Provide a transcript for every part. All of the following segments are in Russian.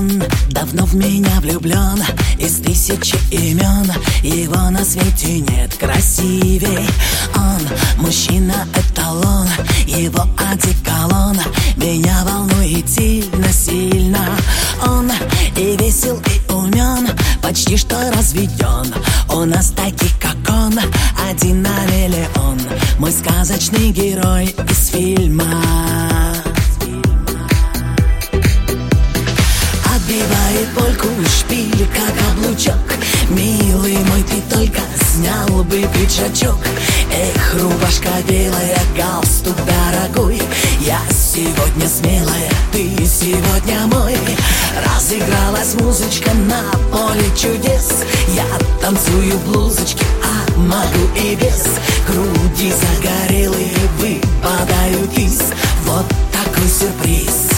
Он давно в меня влюблен, из тысячи имен его на свете нет красивей. Он мужчина-эталон, его одеколон меня волнует сильно-сильно. Он и весел, и умен, почти что разведен. У нас таких, как он, один на миллион. Мой сказочный герой из фильма. Отбивает польку шпиль, как облучок. Милый мой, ты только снял бы пиджачок. Эх, рубашка белая, галстук дорогой. Я сегодня смелая, ты сегодня мой. Разыгралась музычка на поле чудес. Я танцую в блузочке, а могу и без. Груди загорелые выпадают из. Вот такой сюрприз.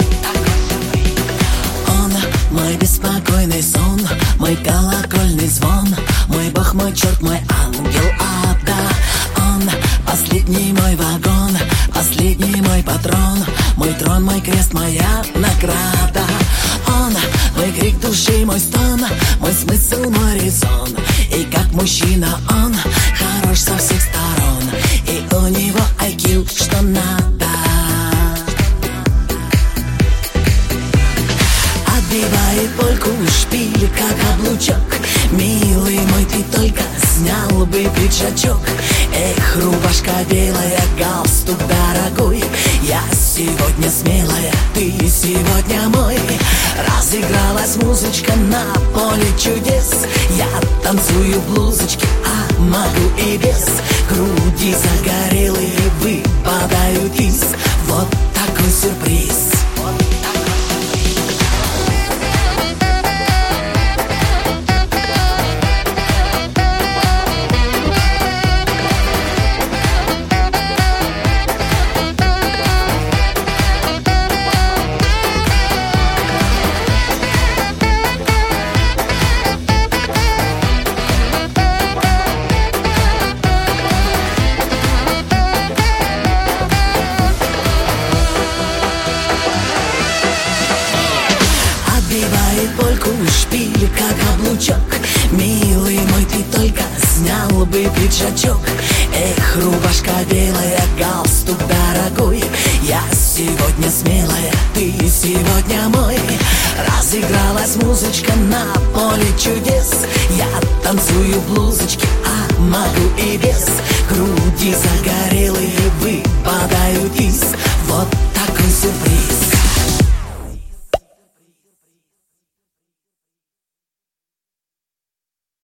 Мой беспокойный сон, мой колокольный звон, мой бог, мой черт, мой ангел ада. Он последний мой вагон, последний мой патрон, мой трон, мой крест, моя награда. Он мой крик души, мой стон, мой смысл, мой резон. И как мужчина он хорош со всех сторон, и у него IQ, что надо. Отбивает польку шпиль, как облучок. Милый мой, ты только снял бы пиджачок. Эх, рубашка белая, галстук дорогой. Я сегодня смелая, ты сегодня мой. Разыгралась музычка на поле чудес. Я танцую в блузочке, а могу и без. Груди загорелые выпадают из. Вот такой сюрприз. Отбивает польку шпиль, как облучок. Милый мой, ты только снял бы пиджачок. Эх, рубашка белая, галстук дорогой. Я сегодня смелая, ты сегодня мой. Разыгралась музычка на поле чудес. Я танцую в блузочке, а могу и без. Груди загорелые